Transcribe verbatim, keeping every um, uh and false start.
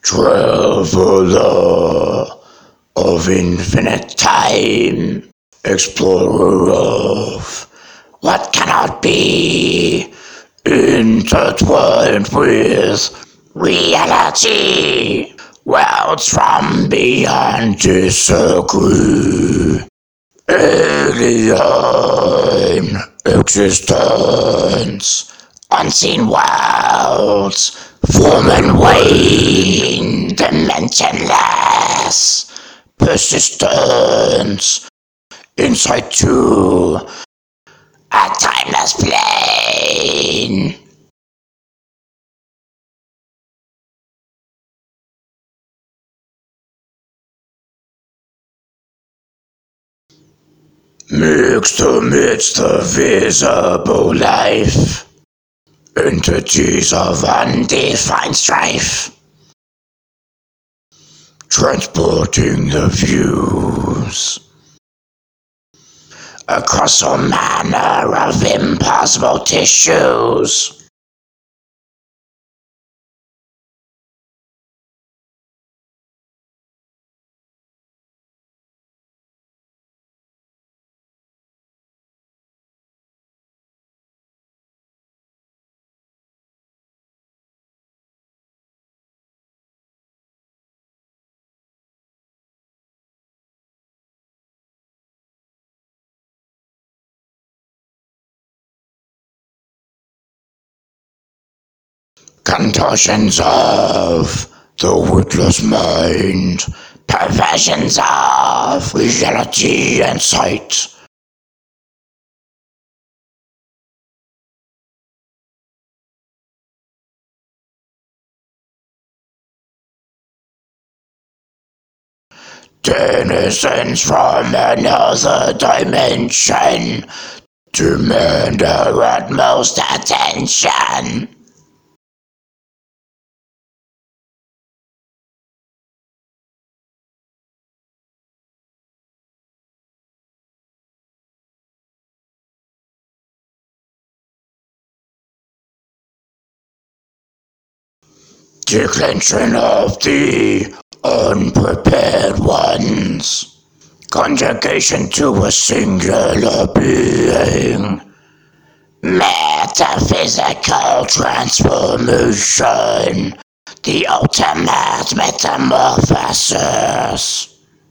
Traveler of infinite time, explorer of what cannot be, intertwined with reality, worlds from beyond disagree, alien existence, unseen worlds, form and wane, dimensionless, persistence, insight to a timeless plane. Mixed amidst the visible life, entities of undefined strife, transporting the views across all manner of impossible tissues. Contortions of the witless mind, perversions of reality and sight. Denizens from another dimension demand our utmost attention. Declension of the unprepared ones, conjugation to a singular being, metaphysical transformation, the ultimate metamorphosis.